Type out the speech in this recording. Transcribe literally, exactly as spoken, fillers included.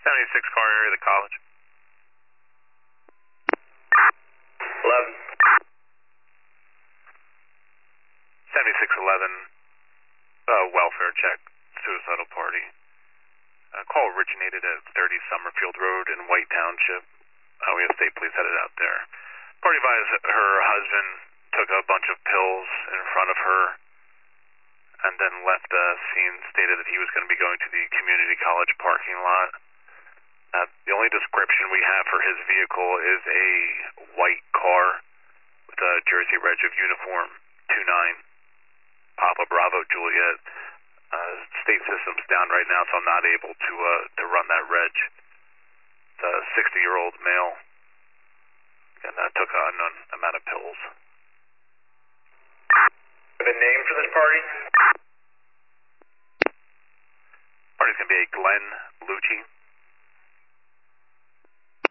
seventy-six car area of the college. eleven. seventy-six eleven, uh, welfare check, suicidal party. Uh, call originated at thirty Summerfield Road in White Township. Uh, we have state police headed out there. Party advised her husband took a bunch of pills in front of her and then left the scene, stated that he was going to be going to the community college parking lot. Uh, the only description we have for his vehicle is a white car with a Jersey Reg of uniform two nine, Papa Bravo Juliet. Uh, state system's down right now, so I'm not able to uh, to run that reg. It's a sixty-year-old male, and uh, took an unknown amount of pills. The name for this party? Party's going to be a Glenn Lucci.